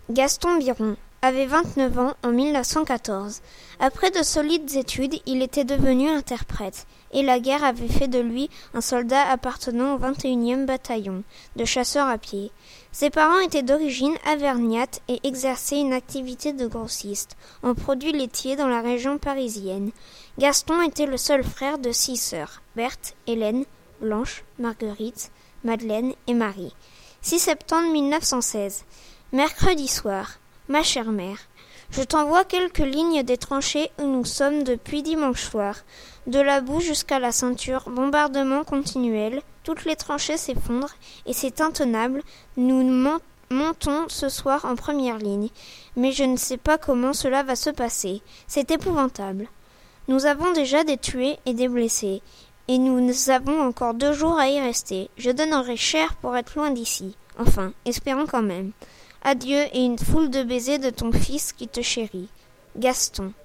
Gaston Biron avait 29 ans en 1914. Après de solides études, il était devenu interprète, et la guerre avait fait de lui un soldat appartenant au 21e bataillon de chasseurs à pied. Ses parents étaient d'origine auvergnate et exerçaient une activité de grossiste en produits laitiers dans la région parisienne. Gaston était le seul frère de 6 sœurs, Berthe, Hélène, Blanche, Marguerite, Madeleine et Marie. 6 septembre 1916. Mercredi soir. Ma chère mère, je t'envoie quelques lignes des tranchées où nous sommes depuis dimanche soir. De la boue jusqu'à la ceinture, bombardement continuel, toutes les tranchées s'effondrent et c'est intenable. Nous montons ce soir en première ligne, mais je ne sais pas comment cela va se passer. C'est épouvantable. Nous avons déjà des tués et des blessés, et nous avons encore 2 jours à y rester. Je donnerai cher pour être loin d'ici. Enfin, espérons quand même. Adieu et une foule de baisers de ton fils qui te chérit. Gaston.